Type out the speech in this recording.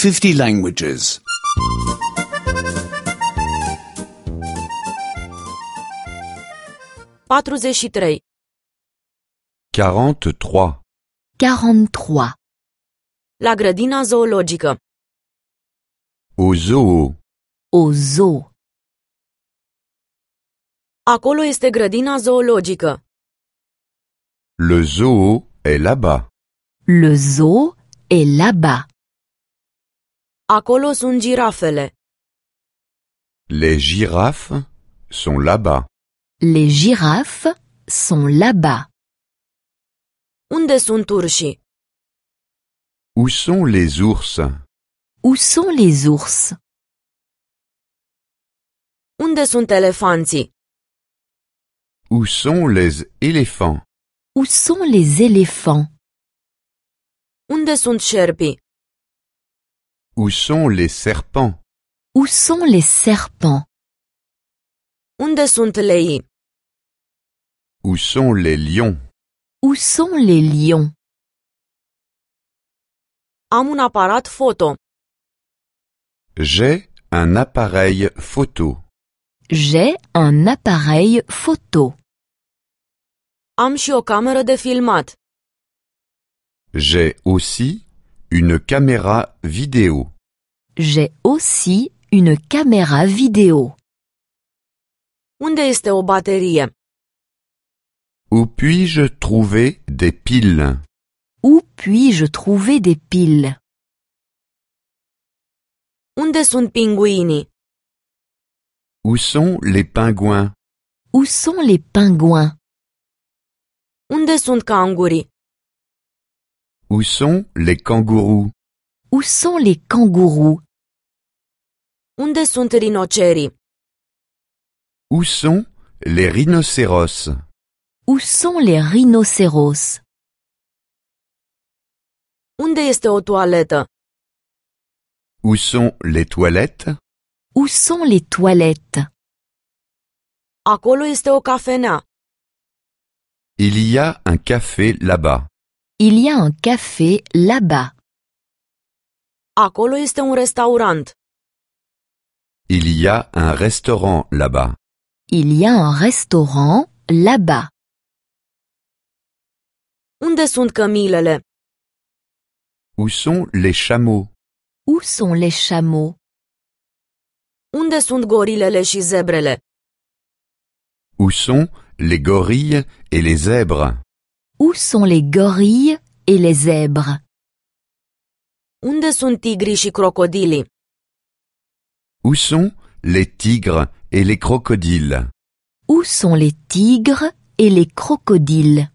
50 languages. 43. 43. 43. La grădina zoologică. Au zoo. Au zoo. Acolo este grădina zoologică. Le zoo est là-bas. Le zoo est là-bas. Acolo sunt girafele. Les girafes sont là-bas. Les girafes sont là-bas. Unde sunt urșii? Où sont les ours? Où sont les ours? Unde sunt elefanții? Où sont les éléphants? Où sont les éléphants? Unde sunt șerpii? Où sont les serpents? Où sont les serpents? Unde sunt leii? Où sont les lions? Où sont les lions? Am un aparat foto. J'ai un appareil photo. J'ai un appareil photo. Am și o cameră de filmat. J'ai aussi une caméra vidéo. J'ai aussi une caméra vidéo. Unde este o baterie? Où puis-je trouver des piles? Où puis-je trouver des piles? Unde sunt pinguinii? Où sont les pingouins? Où sont les pingouins? Unde sunt cangurii? Où sont les kangourous? Où sont les kangourous? Unde sunt rinocerii? Où sont les rhinocéros? Où sont les rhinocéros? Unde este o toaletă? Où sont les toilettes? Où sont les toilettes? Acolo este o cafenea. Il y a un café là-bas. Il y a un café là-bas. Acolo este un restaurant. Il y a un restaurant là-bas. Il y a un restaurant là-bas. Unde sunt cămilele? Où sont les chameaux? Où sont les chameaux? Unde sunt gorilele și zebrele? Où sont les gorilles et les zèbres? Où sont les gorilles et les zèbres? Unde sunt tigrii și crocodilii? Où sont les tigres et les crocodiles? Où sont les tigres et les crocodiles?